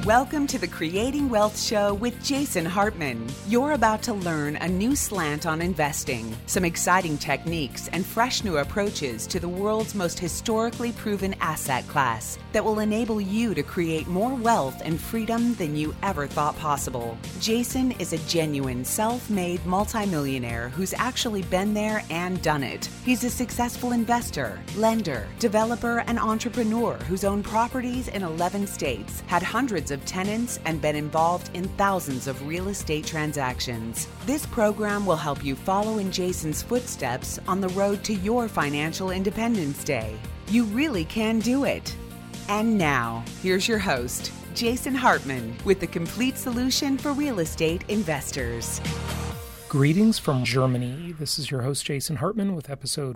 Welcome to the Creating Wealth Show with Jason Hartman. You're about to learn a new slant on investing, some exciting techniques, and fresh new approaches to the world's most historically proven asset class that will enable you to create more wealth and freedom than you ever thought possible. Jason is a genuine self-made multimillionaire who's actually been there and done it. He's a successful investor, lender, developer, and entrepreneur who's owned properties in 11 states, had hundreds of tenants, and been involved in thousands of real estate transactions. This program will help you follow in Jason's footsteps on the road to your financial independence day. You really can do it. And now, here's your host, Jason Hartman, with the complete solution for real estate investors. Greetings from Germany. This is your host, Jason Hartman, with episode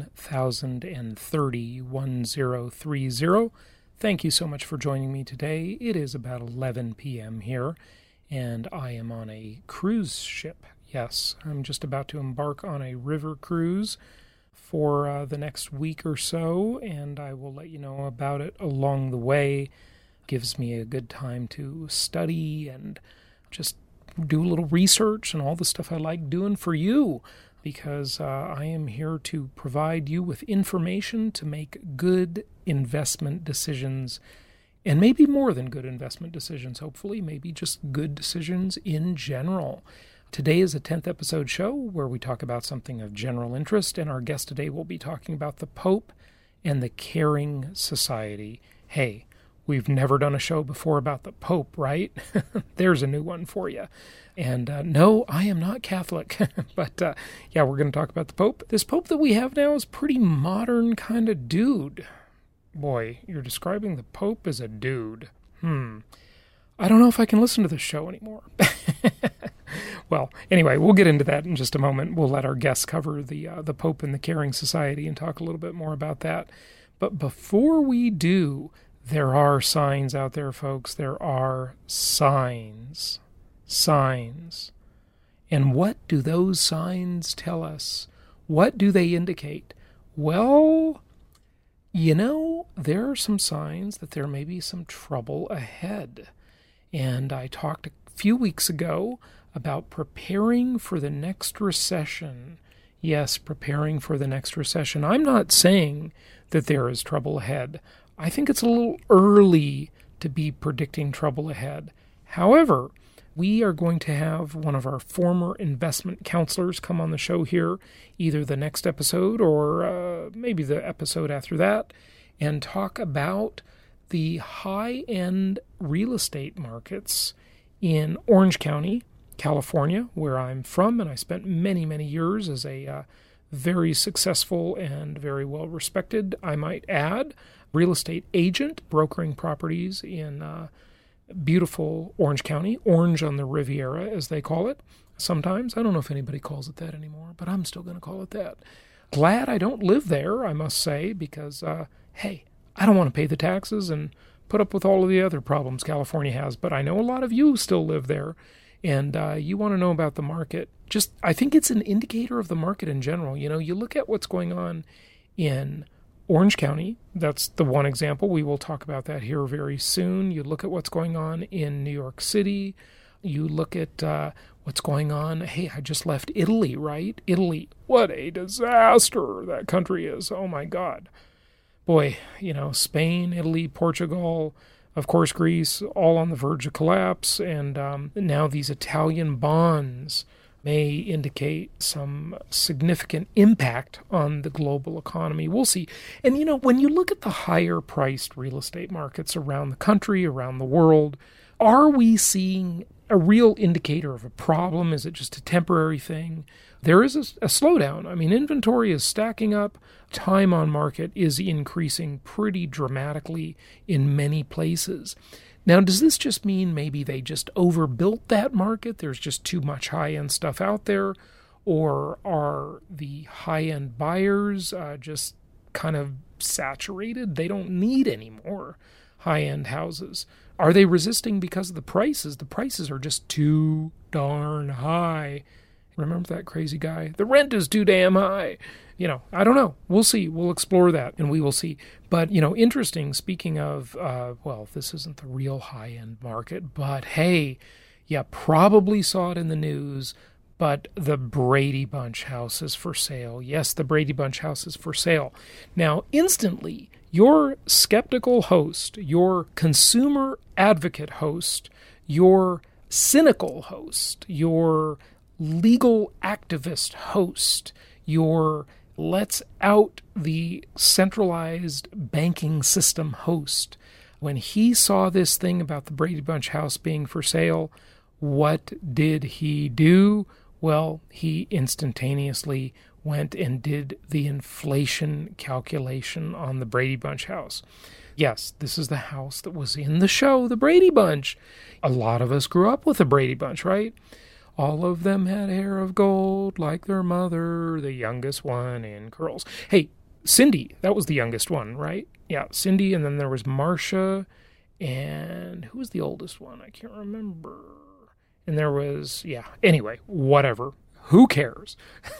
1030. Thank you so much for joining me today. It is about 11 p.m. here, and I am on a cruise ship. Yes, I'm just about to embark on a river cruise for the next week or so, and I will let you know about it along the way. Gives me a good time to study and just do a little research and all the stuff I like doing for you, because I am here to provide you with information to make good investment decisions, and maybe more than good investment decisions, hopefully, maybe just good decisions in general. Today is a 10th episode show where we talk about something of general interest, and our guest today will be talking about the Pope and the Caring Society. Hey, we've never done a show before about the Pope, right? There's a new one for you. And no, I am not Catholic, but yeah, we're going to talk about the Pope. This Pope that we have now is pretty modern kind of dude. Boy, you're describing the Pope as a dude. I don't know if I can listen to this show anymore. Well, anyway, we'll get into that in just a moment. We'll let our guests cover the Pope and the Caring Society and talk a little bit more about that. But before we do, there are signs out there, folks. There are signs. Signs. And what do those signs tell us? What do they indicate? Well, you know, there are some signs that there may be some trouble ahead. And I talked a few weeks ago about preparing for the next recession. Yes, preparing for the next recession. I'm not saying that there is trouble ahead. I think it's a little early to be predicting trouble ahead. However, we are going to have one of our former investment counselors come on the show here, either the next episode or maybe the episode after that, and talk about the high-end real estate markets in Orange County, California, where I'm from, and I spent many, many years as a very successful and very well-respected, I might add, real estate agent, brokering properties in beautiful Orange County, Orange on the Riviera, as they call it. Sometimes, I don't know if anybody calls it that anymore, but I'm still going to call it that. Glad I don't live there, I must say, because, hey, I don't want to pay the taxes and put up with all of the other problems California has, but I know a lot of you still live there, and you want to know about the market. Just, I think it's an indicator of the market in general. You know, you look at what's going on in Orange County, that's the one example. We will talk about that here very soon. You look at what's going on in New York City. You look at what's going on. Hey, I just left Italy, right? Italy, what a disaster that country is. Oh, my God. Boy, you know, Spain, Italy, Portugal, of course, Greece, all on the verge of collapse. And now these Italian bonds may indicate some significant impact on the global economy. We'll see. And, you know, when you look at the higher-priced real estate markets around the country, around the world, are we seeing a real indicator of a problem? Is it just a temporary thing? There is a slowdown. I mean, inventory is stacking up. Time on market is increasing pretty dramatically in many places. Now, does this just mean maybe they just overbuilt that market? There's just too much high-end stuff out there? Or are the high-end buyers just kind of saturated? They don't need any more high-end houses. Are they resisting because of the prices? The prices are just too darn high. Remember that crazy guy? The rent is too damn high. I don't know. We'll see. We'll explore that, and we will see. But, interesting, speaking of, this isn't the real high-end market, but hey, you probably saw it in the news, but the Brady Bunch house is for sale. Yes, the Brady Bunch house is for sale. Now, instantly, your skeptical host, your consumer advocate host, your cynical host, your legal activist host, your let's out the centralized banking system host, when he saw this thing about the Brady Bunch house being for sale, what did he do? Well, he instantaneously went and did the inflation calculation on the Brady Bunch house. Yes, this is the house that was in the show, The Brady Bunch. A lot of us grew up with the Brady Bunch, right? All of them had hair of gold like their mother, the youngest one in curls. Hey, Cindy, that was the youngest one, right? Yeah, Cindy, and then there was Marcia, and who was the oldest one? I can't remember. And there was, anyway, whatever. Who cares?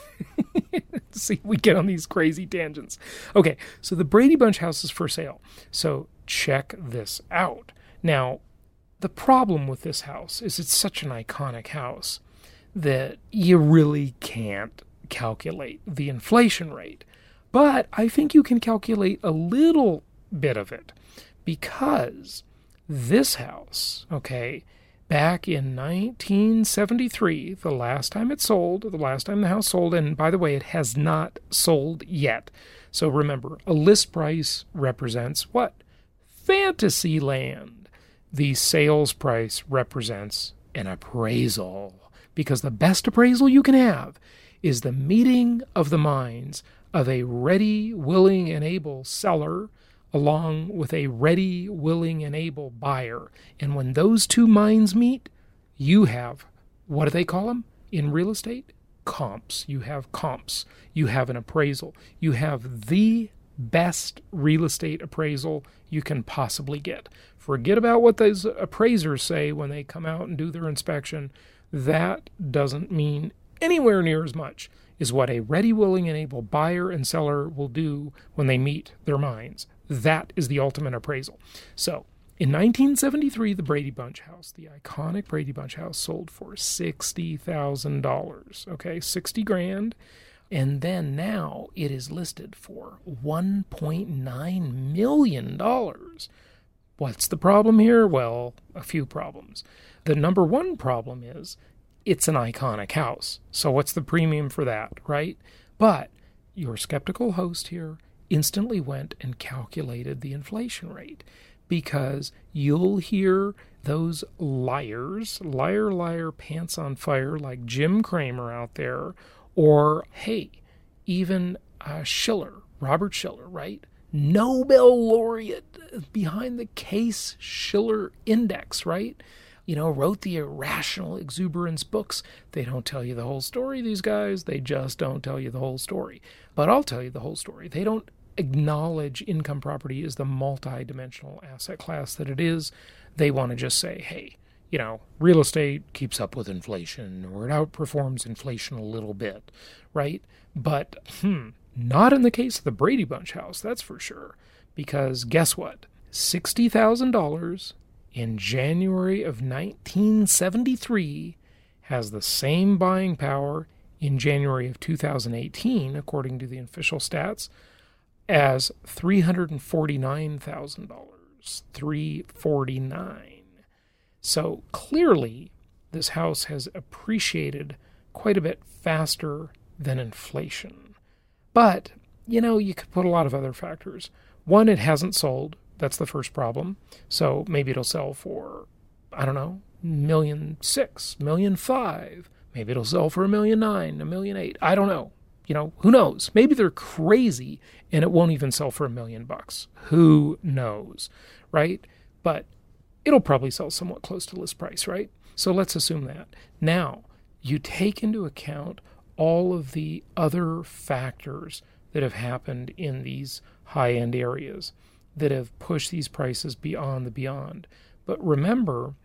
See, we get on these crazy tangents. Okay, so the Brady Bunch house is for sale. So check this out. Now, the problem with this house is it's such an iconic house that you really can't calculate the inflation rate. But I think you can calculate a little bit of it, because this house, back in 1973, the last time the house sold, and by the way, it has not sold yet. So remember, a list price represents what? Fantasy land. The sales price represents an appraisal, because the best appraisal you can have is the meeting of the minds of a ready, willing, and able seller along with a ready, willing, and able buyer. And when those two minds meet, you have, what do they call them in real estate? Comps. You have comps. You have an appraisal. You have the best real estate appraisal you can possibly get. Forget about what those appraisers say when they come out and do their inspection. That doesn't mean anywhere near as much as what a ready, willing, and able buyer and seller will do when they meet their minds. That is the ultimate appraisal. So, in 1973, the Brady Bunch house, the iconic Brady Bunch house, sold for $60,000. Okay, $60,000. And then now it is listed for $1.9 million. What's the problem here? Well, a few problems. The number one problem is it's an iconic house. So what's the premium for that, right? But your skeptical host here instantly went and calculated the inflation rate, because you'll hear those liars, liar, pants on fire, like Jim Cramer out there, or, hey, even Schiller, Robert Schiller, right? Nobel laureate behind the Case-Shiller Index, right? Wrote the Irrational Exuberance books. They don't tell you the whole story, these guys. They just don't tell you the whole story. But I'll tell you the whole story. They don't acknowledge income property as the multi-dimensional asset class that it is. They want to just say, hey, real estate keeps up with inflation, or it outperforms inflation a little bit, right? But, not in the case of the Brady Bunch house, that's for sure. Because guess what? $60,000 in January of 1973 has the same buying power in January of 2018, according to the official stats, as $349,000. $349,000. So clearly, this house has appreciated quite a bit faster than inflation. But, you could put a lot of other factors. One, it hasn't sold. That's the first problem. So maybe it'll sell for, $1.6 million, $1.5 million. Maybe it'll sell for $1.9 million, $1.8 million. I don't know. Who knows? Maybe they're crazy and it won't even sell for $1 million. Who knows, right? But it'll probably sell somewhat close to list price, right? So let's assume that. Now, you take into account all of the other factors that have happened in these high-end areas that have pushed these prices beyond the beyond. But remember,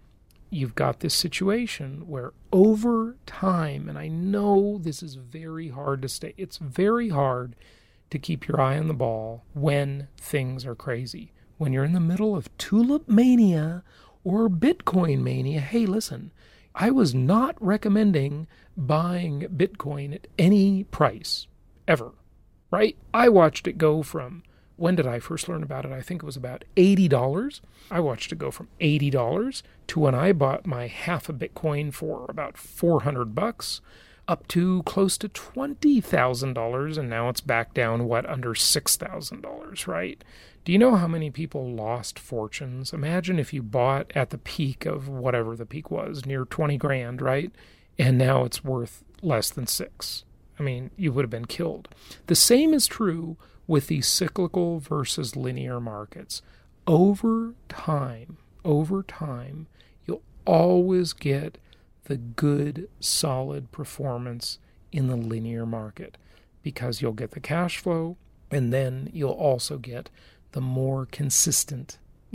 you've got this situation where over time, and I know this is very hard to stay, it's very hard to keep your eye on the ball when things are crazy. When you're in the middle of tulip mania or Bitcoin mania, hey, listen, I was not recommending buying Bitcoin at any price, ever, right? I watched it go from, when did I first learn about it? I think it was about $80. I watched it go from $80 to when I bought my half a Bitcoin for about $400, up to close to $20,000, and now it's back down, under $6,000, right? Do you know how many people lost fortunes? Imagine if you bought at the peak of whatever the peak was, near 20 grand, right? And now it's worth less than six. I mean, you would have been killed. The same is true with these cyclical versus linear markets. Over time, you'll always get the good, solid performance in the linear market because you'll get the cash flow, and then you'll also get the more consistent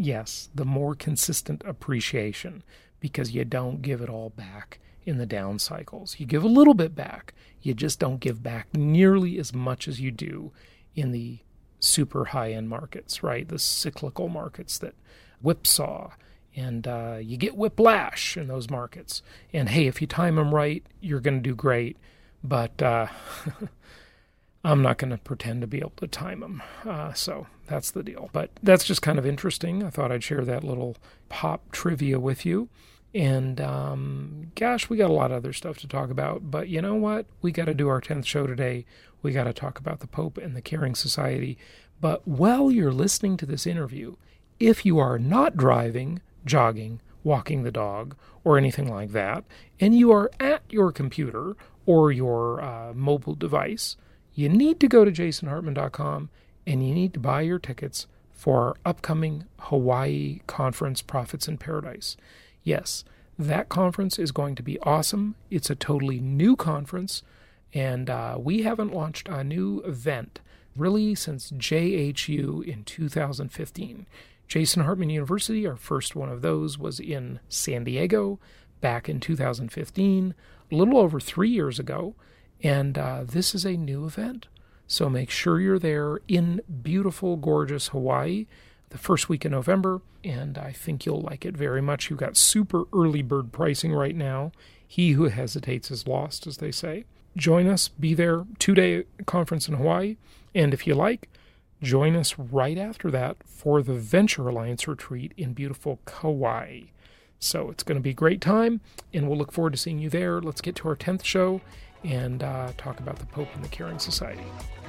appreciation because you don't give it all back in the down cycles. You give a little bit back. You just don't give back nearly as much as you do in the super high-end markets, right? The cyclical markets that whipsaw, and you get whiplash in those markets. And hey, if you time them right, you're going to do great. But I'm not going to pretend to be able to time them. So that's the deal. But that's just kind of interesting. I thought I'd share that little pop trivia with you. And gosh, we got a lot of other stuff to talk about. But you know what? We got to do our 10th show today. We got to talk about the Pope and the Caring Society. But while you're listening to this interview, if you are not driving, jogging, walking the dog, or anything like that, and you are at your computer or your mobile device, you need to go to jasonhartman.com and you need to buy your tickets for our upcoming Hawaii conference, Profits in Paradise. Yes, that conference is going to be awesome. It's a totally new conference, and we haven't launched a new event really since JHU in 2015. Jason Hartman University, our first one of those, was in San Diego back in 2015, a little over 3 years ago, and this is a new event. So make sure you're there in beautiful, gorgeous Hawaii the first week in November, and I think you'll like it very much. You've got super early bird pricing right now. He who hesitates is lost, as they say. Join us, be there, 2-day conference in Hawaii, and if you like, join us right after that for the Venture Alliance retreat in beautiful Kauai. So it's going to be a great time, and we'll look forward to seeing you there. Let's get to our 10th show and talk about the Pope and the Caring Society.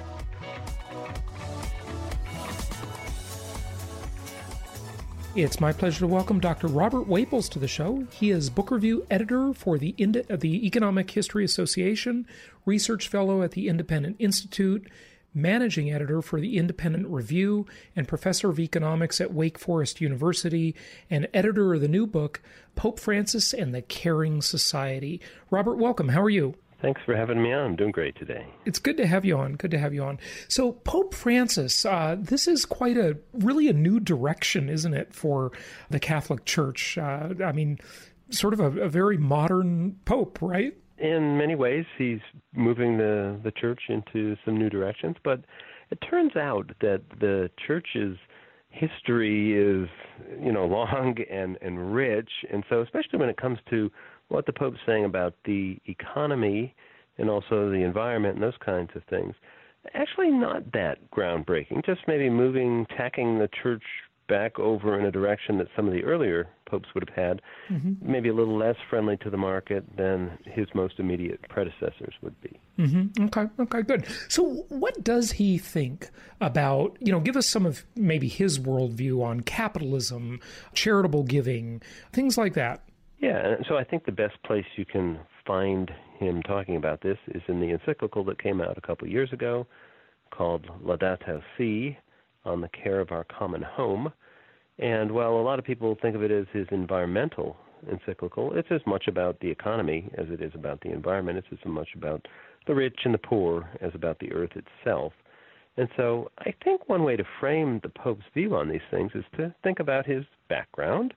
It's my pleasure to welcome Dr. Robert Waples to the show. He is book review editor for the Economic History Association, research fellow at the Independent Institute, managing editor for the Independent Review, and professor of economics at Wake Forest University, and editor of the new book, Pope Francis and the Caring Society. Robert, welcome. How are you? Thanks for having me on. I'm doing great today. It's good to have you on. Good to have you on. So Pope Francis, this is quite really a new direction, isn't it, for the Catholic Church? I mean, sort of a very modern Pope, right? In many ways, he's moving the church into some new directions, but it turns out that the church's history is, long and rich, and so especially when it comes to what the Pope's saying about the economy and also the environment and those kinds of things, actually not that groundbreaking, just maybe tacking the church back over in a direction that some of the earlier popes would have had, maybe a little less friendly to the market than his most immediate predecessors would be. Okay, good. So what does he think about, give us some of maybe his worldview on capitalism, charitable giving, things like that? Yeah, and so I think the best place you can find him talking about this is in the encyclical that came out a couple of years ago called Laudato Si, on the care of our common home. And while a lot of people think of it as his environmental encyclical, it's as much about the economy as it is about the environment. It's as much about the rich and the poor as about the earth itself. And so I think one way to frame the Pope's view on these things is to think about his background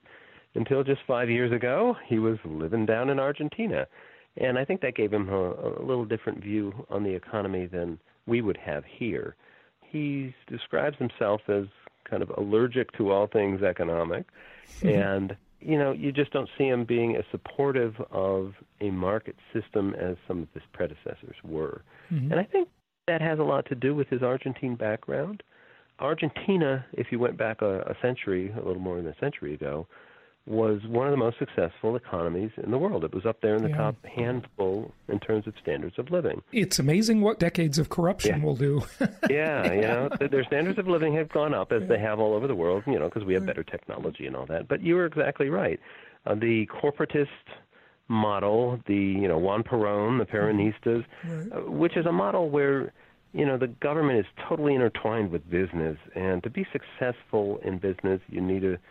until just 5 years ago, he was living down in Argentina. And I think that gave him a little different view on the economy than we would have here. He describes himself as kind of allergic to all things economic. And, you just don't see him being as supportive of a market system as some of his predecessors were. And I think that has a lot to do with his Argentine background. Argentina, if you went back a little more than a century ago, was one of the most successful economies in the world. It was up there in the top handful in terms of standards of living. It's amazing what decades of corruption will do. Their standards of living have gone up as they have all over the world, because we have better technology and all that. But you were exactly right. The corporatist model, the, Juan Perón, the Peronistas, which is a model where, the government is totally intertwined with business. And to be successful in business, you need to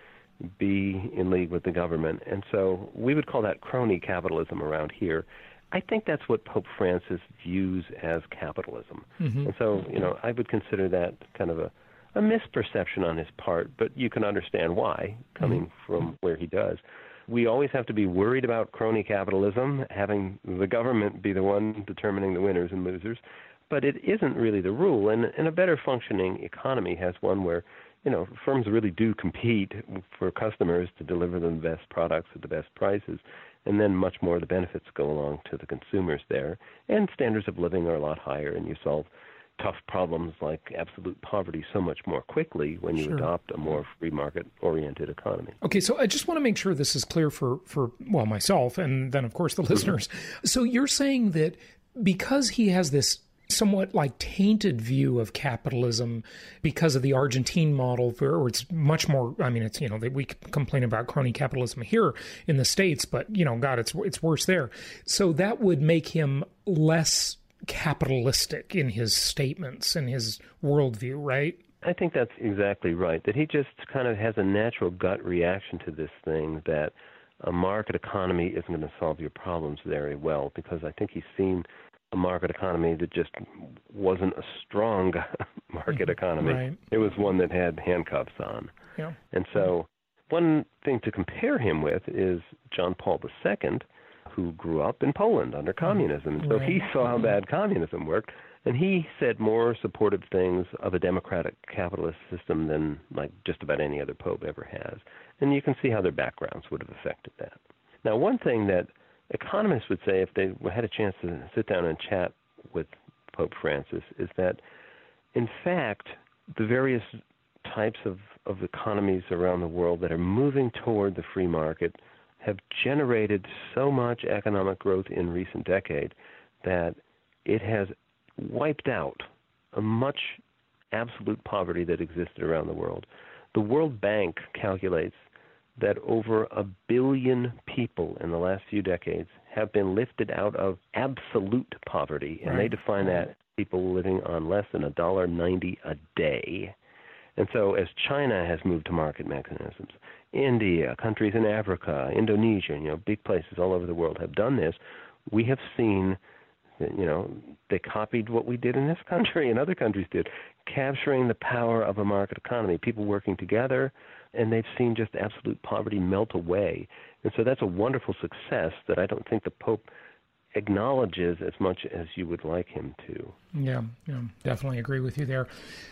be in league with the government. And so we would call that crony capitalism around here. I think that's what Pope Francis views as capitalism. And so, I would consider that kind of a misperception on his part, but you can understand why, coming from where he does. We always have to be worried about crony capitalism, having the government be the one determining the winners and losers, but it isn't really the rule. And a better functioning economy has one where firms really do compete for customers to deliver them the best products at the best prices, and then much more of the benefits go along to the consumers there. And standards of living are a lot higher, and you solve tough problems like absolute poverty so much more quickly when you adopt a more free market-oriented economy. Okay, so I just want to make sure this is clear for myself and then, of course, the listeners. So you're saying that because he has this somewhat like tainted view of capitalism because of the Argentine model, where it's much more, it's, we complain about crony capitalism here in the States, but, God, it's worse there. So that would make him less capitalistic in his statements and his worldview, right? I think that's exactly right, that he just kind of has a natural gut reaction to this thing that a market economy isn't going to solve your problems very well, because I think he's seen a market economy that just wasn't a strong market economy. Right. It was one that had handcuffs on. Yeah. And so one thing to compare him with is John Paul II, who grew up in Poland under communism. And so he saw how bad communism worked, and he said more supportive things of a democratic capitalist system than like just about any other pope ever has. And you can see how their backgrounds would have affected that. Now, one thing that economists would say if they had a chance to sit down and chat with Pope Francis is that, in fact, the various types of economies around the world that are moving toward the free market have generated so much economic growth in recent decades that it has wiped out a much absolute poverty that existed around the world. The World Bank calculates that over 1 billion people in the last few decades have been lifted out of absolute poverty, and they define that people living on less than $1.90 a day. And so as China has moved to market mechanisms, India, countries in Africa, Indonesia, big places all over the world have done this, we have seen that, they copied what we did in this country and other countries did, capturing the power of a market economy, people working together, and they've seen just absolute poverty melt away. And so that's a wonderful success that I don't think the Pope acknowledges as much as you would like him to. Yeah, definitely agree with you there.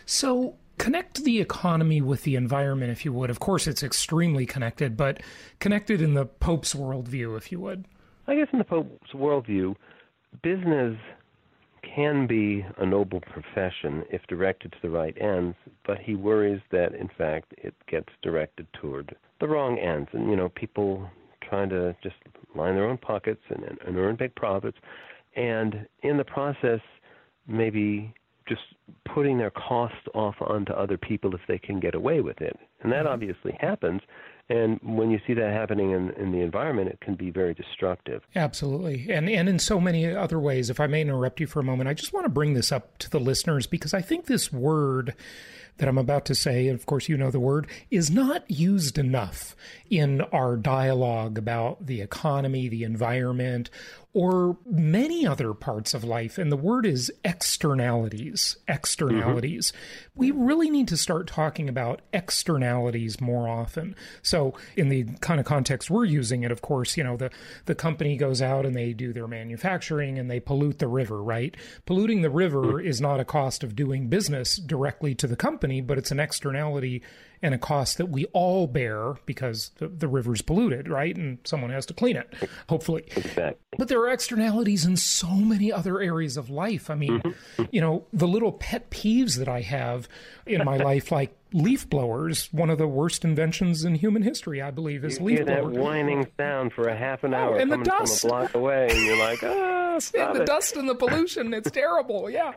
So connect the economy with the environment, if you would. Of course, it's extremely connected, but connected in the Pope's worldview, if you would. I guess in the Pope's worldview, business can be a noble profession if directed to the right ends, but he worries that, in fact, it gets directed toward the wrong ends. And, people trying to just line their own pockets and earn big profits, and in the process, maybe just putting their costs off onto other people if they can get away with it. And that obviously happens. And when you see that happening in the environment, it can be very destructive. Absolutely. And in so many other ways. If I may interrupt you for a moment, I just want to bring this up to the listeners because I think this word that I'm about to say, and of course you know the word, is not used enough in our dialogue about the economy, the environment, or many other parts of life. And the word is externalities. We really need to start talking about externalities externalities more often. So in the kind of context we're using it, of course, the company goes out and they do their manufacturing and they pollute the river, right? Polluting the river is not a cost of doing business directly to the company, but it's an externality and a cost that we all bear because the river's polluted, right? And someone has to clean it, hopefully. Exactly. But there are externalities in so many other areas of life. I mean, the little pet peeves that I have in my life, like leaf blowers, one of the worst inventions in human history, I believe, is leaf blowers. You hear that whining sound for a half an hour and coming the dust from a block away, and you're like, stop and the it. dust and the pollution, it's terrible, yeah.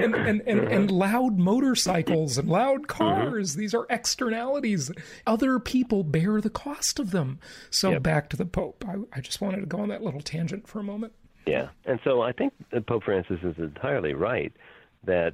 And loud motorcycles and loud cars, these are externalities. Other people bear the cost of them. So back to the Pope. I just wanted to go on that little tangent for a moment. Yeah, and so I think that Pope Francis is entirely right that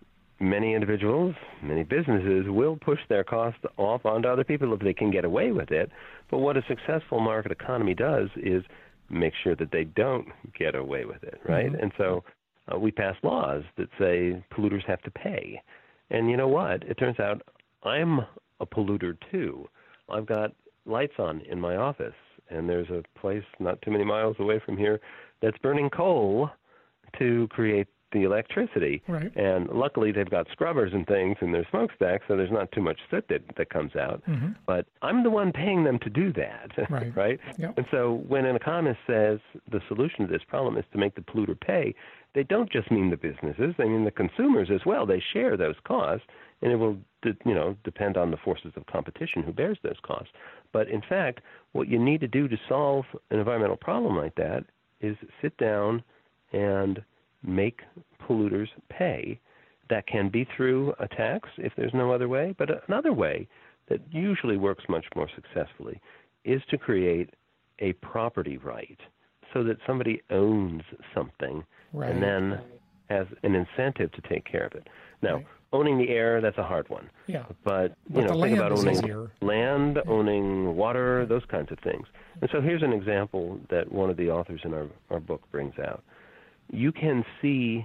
many individuals, many businesses will push their costs off onto other people if they can get away with it. But what a successful market economy does is make sure that they don't get away with it, right? And so we pass laws that say polluters have to pay. And you know what? It turns out I'm a polluter too. I've got lights on in my office, and there's a place not too many miles away from here that's burning coal to create the electricity. Right. And luckily they've got scrubbers and things in their smokestacks, so there's not too much soot that comes out. But I'm the one paying them to do that, right? Yep. And so when an economist says the solution to this problem is to make the polluter pay, they don't just mean the businesses, they mean the consumers as well. They share those costs, and it will depend on the forces of competition who bears those costs. But in fact, what you need to do to solve an environmental problem like that is sit down and make polluters pay. That can be through a tax if there's no other way, but another way that usually works much more successfully is to create a property right so that somebody owns something and then has an incentive to take care of it. Now, owning the air, that's a hard one. Yeah. But the think about owning easier. land, owning water, those kinds of things. And so here's an example that one of the authors in our book brings out. You can see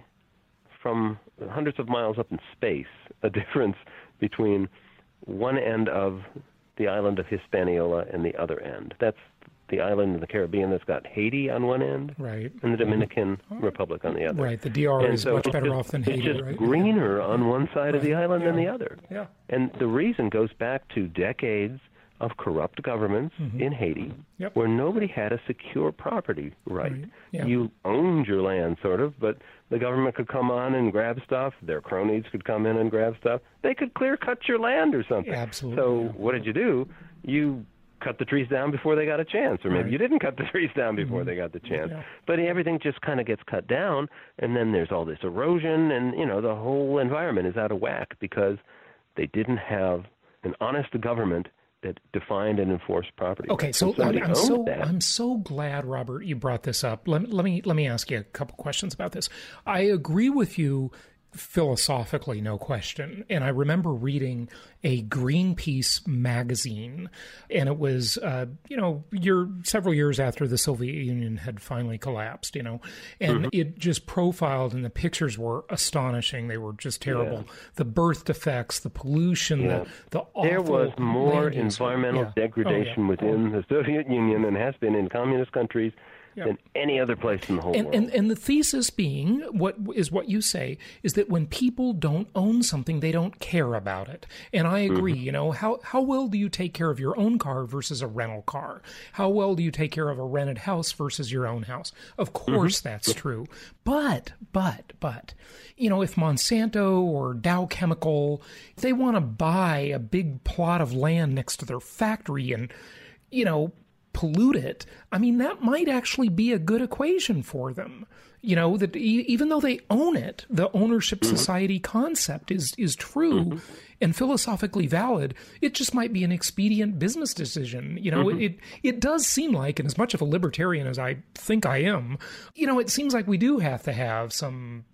from hundreds of miles up in space a difference between one end of the island of Hispaniola and the other end. That's the island in the Caribbean that's got Haiti on one end and the Dominican Republic on the other. Right, the DR is much better off than Haiti, It's just right? greener on one side of the island than the other. Yeah. And the reason goes back to decades of corrupt governments in Haiti where nobody had a secure property right. Yeah. You owned your land, sort of, but the government could come on and grab stuff. Their cronies could come in and grab stuff. They could clear-cut your land or something. Absolutely. So what did you do? You cut the trees down before they got a chance, or maybe you didn't cut the trees down before they got the chance. Yeah. But everything just kind of gets cut down, and then there's all this erosion, and, the whole environment is out of whack because they didn't have an honest government that defined and enforced property. Okay, so I'm I'm so glad, Robert, you brought this up. Let me ask you a couple questions about this. I agree with you philosophically, no question. And I remember reading a Greenpeace magazine, and it was, several years after the Soviet Union had finally collapsed, and it just profiled, and the pictures were astonishing. They were just terrible. Yeah. The birth defects, the pollution, the awful There was more land use. environmental degradation within the Soviet Union and has been in communist countries than any other place in the whole world. And the thesis being, what you say, is that when people don't own something, they don't care about it. And I agree, how well do you take care of your own car versus a rental car? How well do you take care of a rented house versus your own house? Of course that's true. But, if Monsanto or Dow Chemical, if they want to buy a big plot of land next to their factory and, pollute it, I mean, that might actually be a good equation for them. That even though they own it, the ownership society concept is true and philosophically valid. It just might be an expedient business decision. It does seem like, and as much of a libertarian as I think I am, it seems like we do have to have some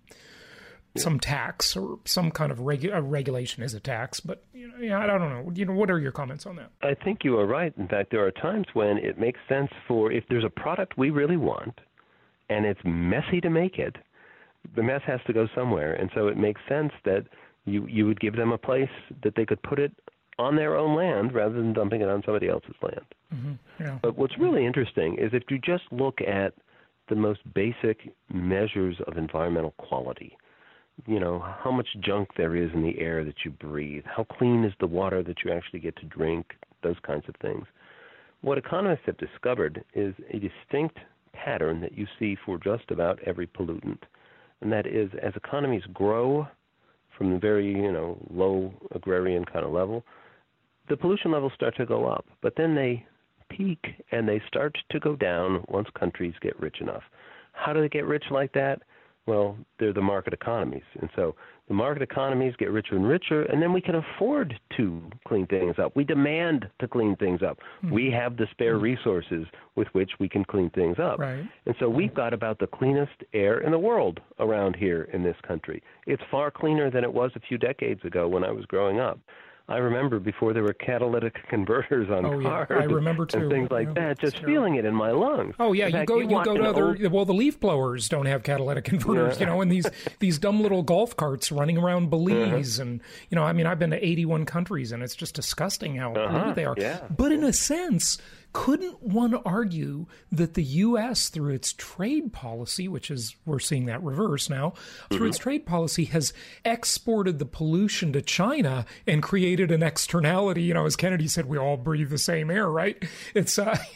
tax or some kind of regulation is a tax, but I don't know. What are your comments on that? I think you are right. In fact, there are times when it makes sense if there's a product we really want and it's messy to make it, the mess has to go somewhere. And so it makes sense that you would give them a place that they could put it on their own land rather than dumping it on somebody else's land. Mm-hmm. Yeah. But what's really interesting is if you just look at the most basic measures of environmental quality, how much junk there is in the air that you breathe, how clean is the water that you actually get to drink, those kinds of things. What economists have discovered is a distinct pattern that you see for just about every pollutant, and that is as economies grow from the very, low agrarian kind of level, the pollution levels start to go up, but then they peak and they start to go down once countries get rich enough. How do they get rich like that? Well, they're the market economies. And so the market economies get richer and richer, and then we can afford to clean things up. We demand to clean things up. Mm-hmm. We have the spare resources with which we can clean things up. Right. And so we've got about the cleanest air in the world around here in this country. It's far cleaner than it was a few decades ago when I was growing up. I remember before there were catalytic converters on cars. Yeah. I remember too. And things like that, just feeling it in my lungs. Oh yeah, you go to other. Well, the leaf blowers don't have catalytic converters, and these dumb little golf carts running around Belize, and I've been to 81 countries, and it's just disgusting how polluted they are. Yeah. But in a sense, couldn't one argue that the U.S., through its trade policy, which is, we're seeing that reverse now, through its trade policy has exported the pollution to China and created an externality? As Kennedy said, we all breathe the same air, right? It's,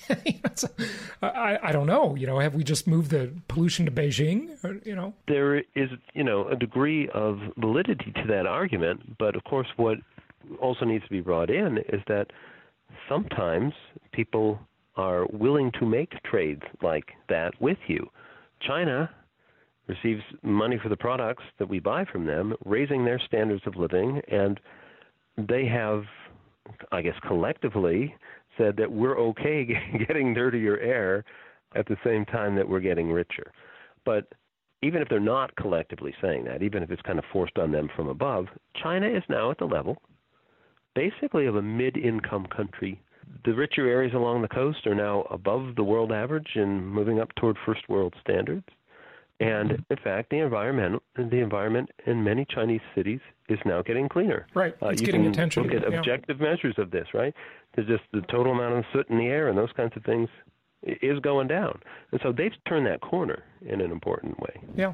I don't know, have we just moved the pollution to Beijing? There is, a degree of validity to that argument, but of course what also needs to be brought in is that sometimes people are willing to make trades like that with you. China receives money for the products that we buy from them, raising their standards of living, and they have, I guess, collectively said that we're okay getting dirtier air at the same time that we're getting richer. But even if they're not collectively saying that, even if it's kind of forced on them from above, China is now at the level basically of a mid-income country. The richer areas along the coast are now above the world average and moving up toward first world standards. And in fact, the environment in many Chinese cities is now getting cleaner. Right, it's getting attention. Look at objective measures of this, right? There's just the total amount of soot in the air and those kinds of things is going down. And so they've turned that corner in an important way. Yeah.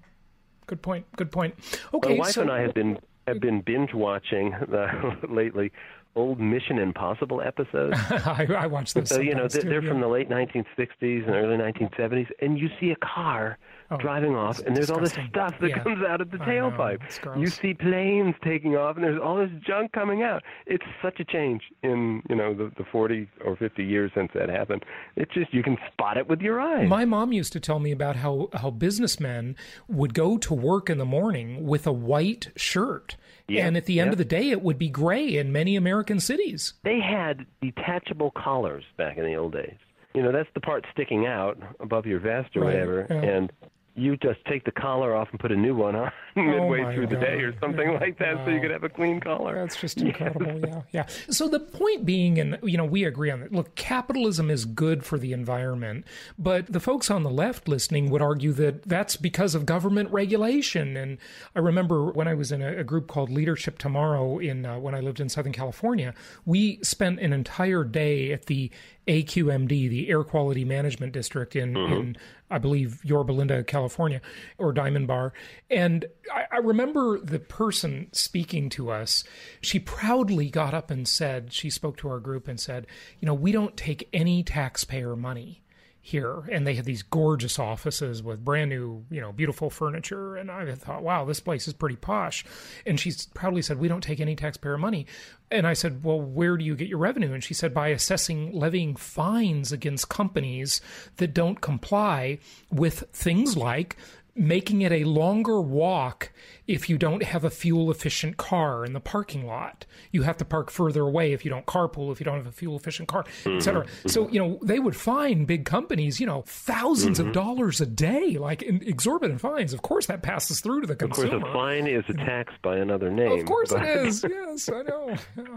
Good point. Okay, my wife and I have been binge watching lately old Mission Impossible episodes. I watch those. So they're from the late 1960s and early 1970s, and you see a car driving off, and there's all this stuff that comes out of the tailpipe. You see planes taking off, and there's all this junk coming out. It's such a change in the 40 or 50 years since that happened. It's just you can spot it with your eyes. My mom used to tell me about how businessmen would go to work in the morning with a white shirt. Yeah, and at the end of the day, it would be gray in many American cities. They had detachable collars back in the old days. That's the part sticking out above your vest or whatever. Yeah. And you just take the collar off and put a new one on midway through the day or something like that so you could have a clean collar. That's just incredible, yeah. So the point being, and we agree on that, look, capitalism is good for the environment, but the folks on the left listening would argue that that's because of government regulation. And I remember when I was in a group called Leadership Tomorrow when I lived in Southern California, we spent an entire day at the AQMD, the Air Quality Management District in I believe, Yorba Linda, California, or Diamond Bar. And I remember the person speaking to us, she proudly got up and said, she spoke to our group and said, we don't take any taxpayer money here. And they had these gorgeous offices with brand new, beautiful furniture. And I thought, wow, this place is pretty posh. And she proudly said, we don't take any taxpayer money. And I said, well, where do you get your revenue? And she said, by levying fines against companies that don't comply with things like making it a longer walk if you don't have a fuel-efficient car in the parking lot. You have to park further away if you don't carpool, if you don't have a fuel-efficient car, et cetera. So, they would fine big companies, thousands of dollars a day, like in exorbitant fines. Of course, that passes through to the consumer. Of course, a fine is a tax by another name. Of course it is. Yes, I know.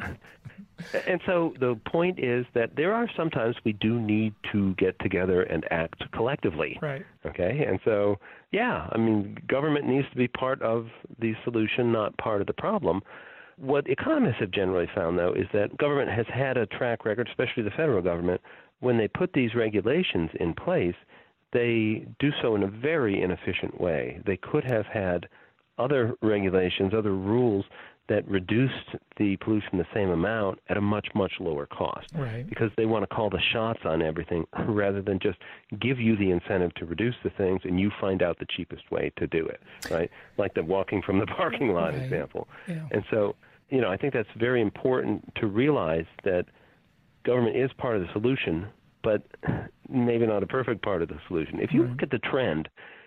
And so the point is that there are sometimes we do need to get together and act collectively. Right. Okay? And so, government needs to be part of the solution, not part of the problem. What economists have generally found, though, is that government has had a track record, especially the federal government, when they put these regulations in place, they do so in a very inefficient way. They could have had other regulations, other rules that reduced the pollution the same amount at a much, much lower cost. Right. Because they want to call the shots on everything rather than just give you the incentive to reduce the things and you find out the cheapest way to do it, right? Like the walking from the parking lot example. Yeah. And so, I think that's very important to realize that government is part of the solution, but maybe not a perfect part of the solution. If you look at the trend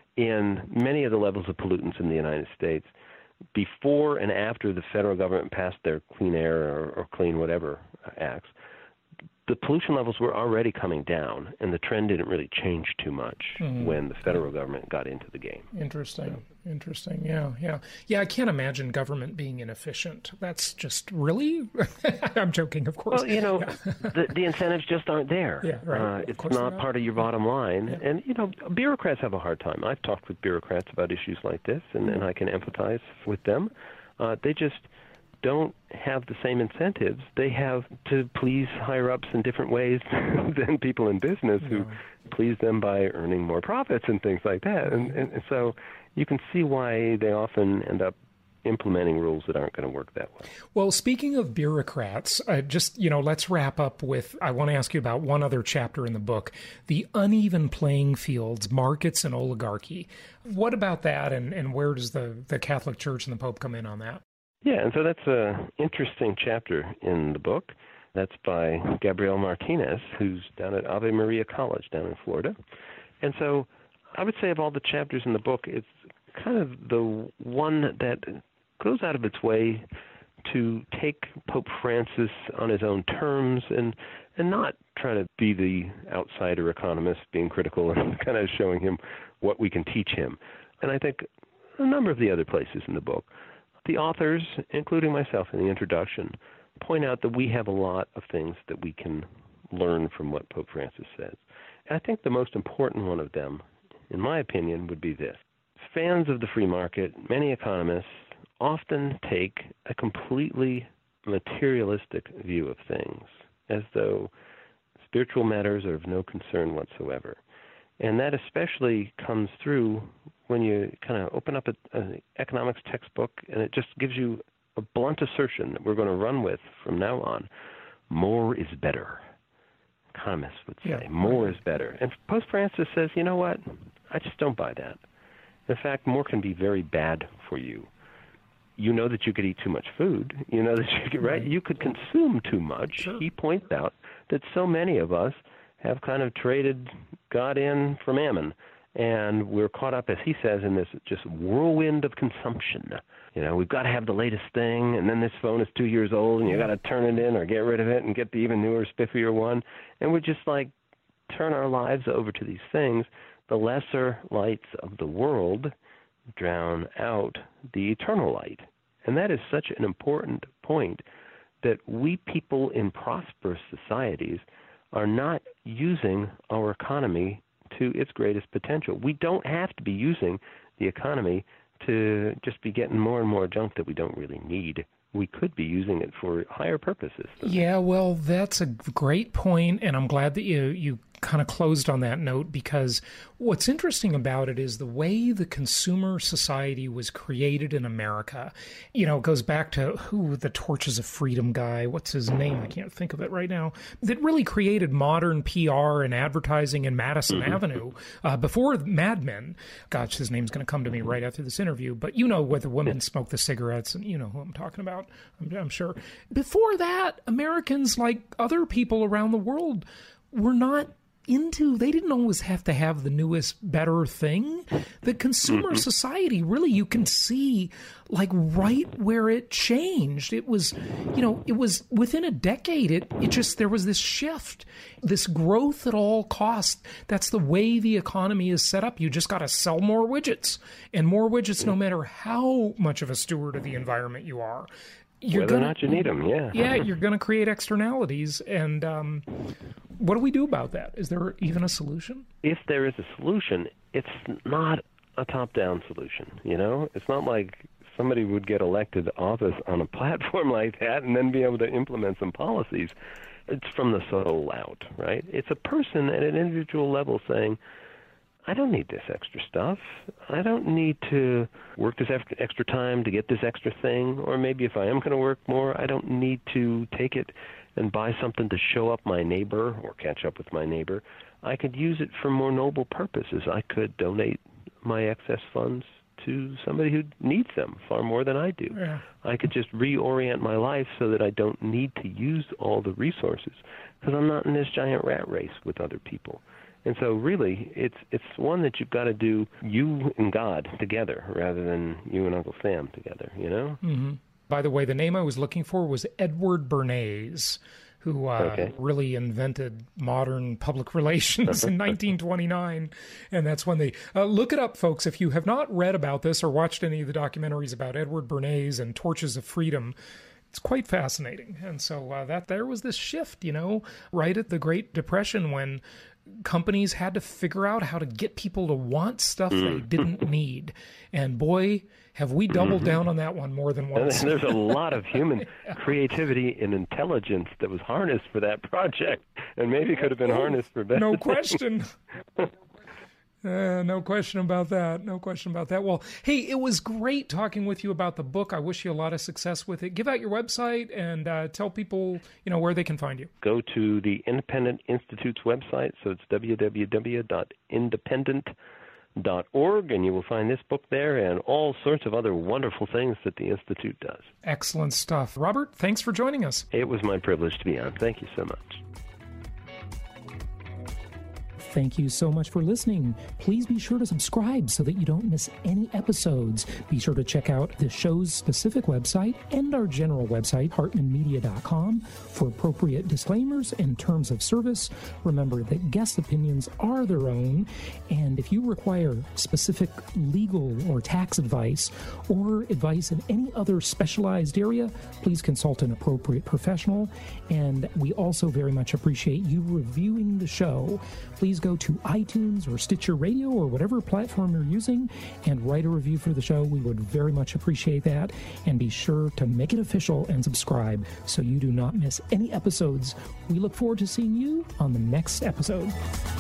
in many of the levels of pollutants in the United States, before and after the federal government passed their Clean Air or Clean Whatever acts, the pollution levels were already coming down, and the trend didn't really change too much when the federal government got into the game. Interesting. Yeah. I can't imagine government being inefficient. That's just really. I'm joking, of course. Well, the incentives just aren't there. Yeah, right. It's not part of your bottom line, and bureaucrats have a hard time. I've talked with bureaucrats about issues like this, and I can empathize with them. They just don't have the same incentives. They have to please higher-ups in different ways than people in business who please them by earning more profits and things like that. And so you can see why they often end up implementing rules that aren't going to work that way. Well, speaking of bureaucrats, let's wrap up with, I want to ask you about one other chapter in the book, the uneven playing fields, markets and oligarchy. What about that, and where does the Catholic Church and the Pope come in on that? Yeah, and so that's an interesting chapter in the book. That's by Gabriel Martinez, who's down at Ave Maria College down in Florida. And so I would say of all the chapters in the book, it's kind of the one that goes out of its way to take Pope Francis on his own terms and not try to be the outsider economist being critical and kind of showing him what we can teach him. And I think a number of the other places in the book, the authors, including myself in the introduction, point out that we have a lot of things that we can learn from what Pope Francis says. And I think the most important one of them, in my opinion, would be this. Fans of the free market, many economists, often take a completely materialistic view of things, as though spiritual matters are of no concern whatsoever. And that especially comes through when you kind of open up an economics textbook and it just gives you a blunt assertion that we're going to run with from now on. More is better. Economists would say more is better. And Pope Francis says, you know what? I just don't buy that. In fact, more can be very bad for you. You know that you could eat too much food. You know that you could, right? You could consume too much. Sure. He points out that so many of us have kind of traded God in for mammon. And we're caught up, as he says, in this just whirlwind of consumption. We've got to have the latest thing, and then this phone is 2 years old, and you got to turn it in or get rid of it and get the even newer, spiffier one. And we just turn our lives over to these things. The lesser lights of the world drown out the eternal light. And that is such an important point, that we people in prosperous societies are not using our economy to its greatest potential. We don't have to be using the economy to just be getting more and more junk that we don't really need. We could be using it for higher purposes. Yeah, well, that's a great point, and I'm glad that you kind of closed on that note, because what's interesting about it is the way the consumer society was created in America. It goes back to the Torches of Freedom guy, what's his name? I can't think of it right now, that really created modern PR and advertising in Madison Avenue before Mad Men. Gosh, his name's going to come to me right after this interview, but where the women smoke the cigarettes, and you know who I'm talking about, I'm sure. Before that, Americans, like other people around the world, were not they didn't always have to have the newest, better thing. The consumer society, really, you can see right where it changed. It was, it was within a decade, there was this shift, this growth at all costs. That's the way the economy is set up. You just got to sell more widgets, and more widgets, no matter how much of a steward of the environment you are. Whether or not you need them, yeah. Yeah, you're going to create externalities. And what do we do about that? Is there even a solution? If there is a solution, it's not a top-down solution, It's not like somebody would get elected to office on a platform like that and then be able to implement some policies. It's from the soul out, right? It's a person at an individual level saying, I don't need this extra stuff. I don't need to work this extra time to get this extra thing. Or maybe if I am going to work more, I don't need to take it and buy something to show up my neighbor or catch up with my neighbor. I could use it for more noble purposes. I could donate my excess funds to somebody who needs them far more than I do. Yeah. I could just reorient my life so that I don't need to use all the resources because I'm not in this giant rat race with other people. And so really, it's one that you've got to do you and God together rather than you and Uncle Sam together, you know? Mm-hmm. By the way, the name I was looking for was Edward Bernays, who really invented modern public relations in 1929. And that's when they... look it up, folks. If you have not read about this or watched any of the documentaries about Edward Bernays and Torches of Freedom, it's quite fascinating. And so there was this shift, you know, right at the Great Depression when companies had to figure out how to get people to want stuff they didn't need. And boy, have we doubled down on that one more than once. And there's a lot of human creativity and intelligence that was harnessed for that project, and maybe could have been harnessed for better. No question. No question about that. No question about that. Well, hey, it was great talking with you about the book. I wish you a lot of success with it. Give out your website and tell people, you know, where they can find you. Go to the Independent Institute's website. So it's www.independent.org, and you will find this book there and all sorts of other wonderful things that the Institute does. Excellent stuff. Robert, thanks for joining us. It was my privilege to be on. Thank you so much. Thank you so much for listening. Please be sure to subscribe so that you don't miss any episodes. Be sure to check out the show's specific website and our general website, hartmanmedia.com, for appropriate disclaimers and terms of service. Remember that guest opinions are their own, and if you require specific legal or tax advice or advice in any other specialized area, please consult an appropriate professional. And we also very much appreciate you reviewing the show. Please go to iTunes or Stitcher Radio or whatever platform you're using and write a review for the show. We would very much appreciate that. And be sure to make it official and subscribe so you do not miss any episodes. We look forward to seeing you on the next episode.